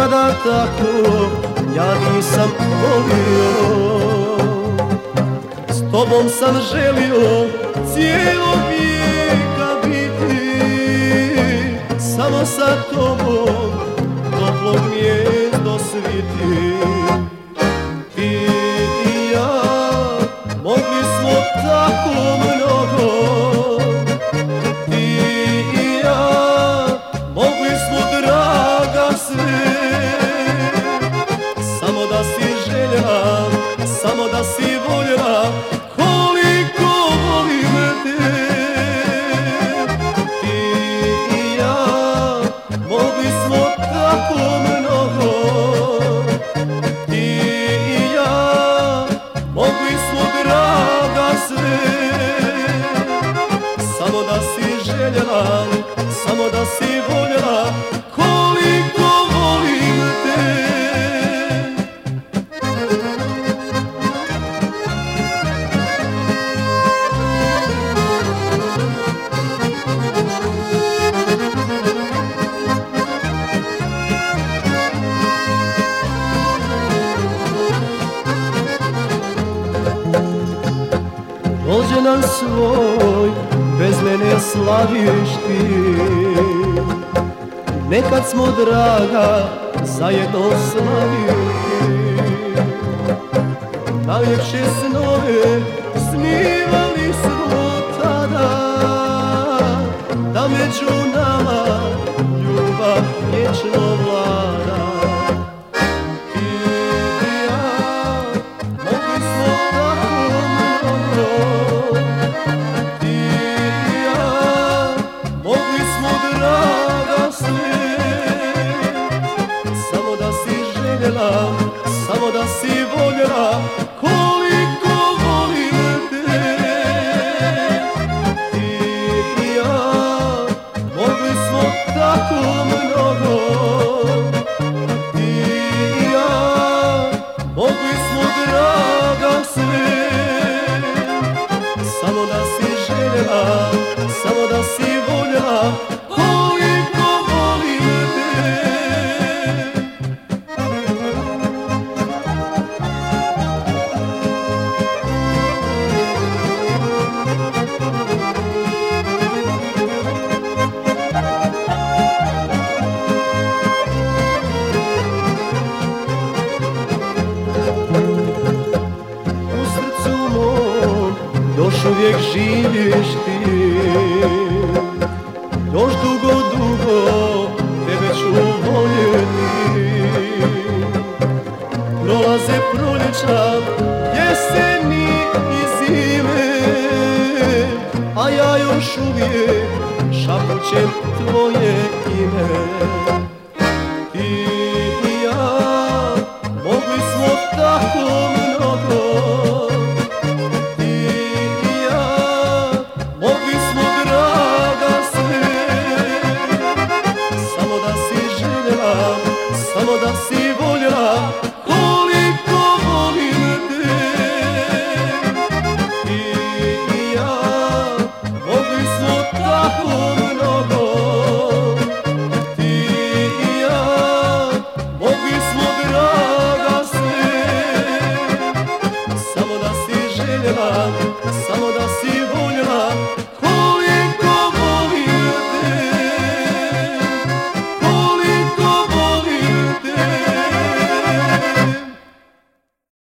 nikada tako ja nisam volio. S tobom sam želio cijelog vijeka biti, samo sa tobom toplog gnijezdo sviti. Ti i ja mogli smo tako mnogo, ti i ja mogli smo draga sve. Samo da si željela, samo da si voljela, koliko volim te. Ti i ja mogli smo tako mnogo, ti i ja mogli smo draga sve. Samo da si željela, samo da si voljela, koliko volim te. Rođendan svoj bez mene slaviš ti, nekad smo draga zajedno slavili. Najljepše snove snimali smo tada, da među nama ljubav vječno vlada. Ti i ja mogli smo tako mnogo, ti i ja mogli smo draga sve. Samo da si željela, samo da si voljela, koliko volim te. Ti i ja mogli smo tako mnogo, ti i ja mogli smo draga sve. Samo da si željela, samo da si voljela, koliko volim te. U srcu mom još uvijek živiš ti, još dugo, dugo tebe ću voljeti. Prolaze proljeća, jeseni i zime, a ja još uvijek šapućem tvoje ime.